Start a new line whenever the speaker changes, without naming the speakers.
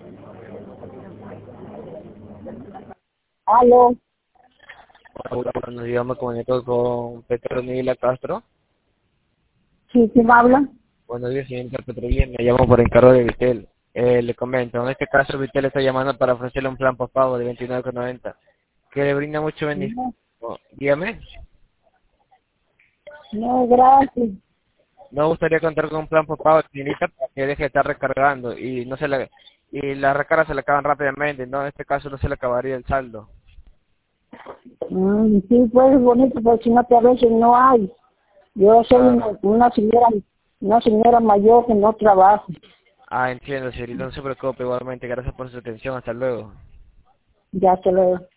Aló,
Hola, buenos días, me comunico con Petronila Castro.
sí, ¿quién habla?
Buenos días, señorita Petronila, me llamo por encargo de Vitel. Le comento, en este caso Vitel está llamando para ofrecerle un plan postpago de 29,90 que le brinda mucho beneficio.
No,
Dígame,
no, gracias.
¿no gustaría contar con un plan postpago, señorita, para que deje de estar recargando y las recargas se le acaban rápidamente? No, en este caso no se le acabaría el saldo.
Sí, pues bonito, pero si no que a veces no hay. Yo soy
Claro.
una señora mayor que no trabaja.
Entiendo, señorita, no se preocupe, igualmente, gracias por su atención, hasta luego.
Ya te lo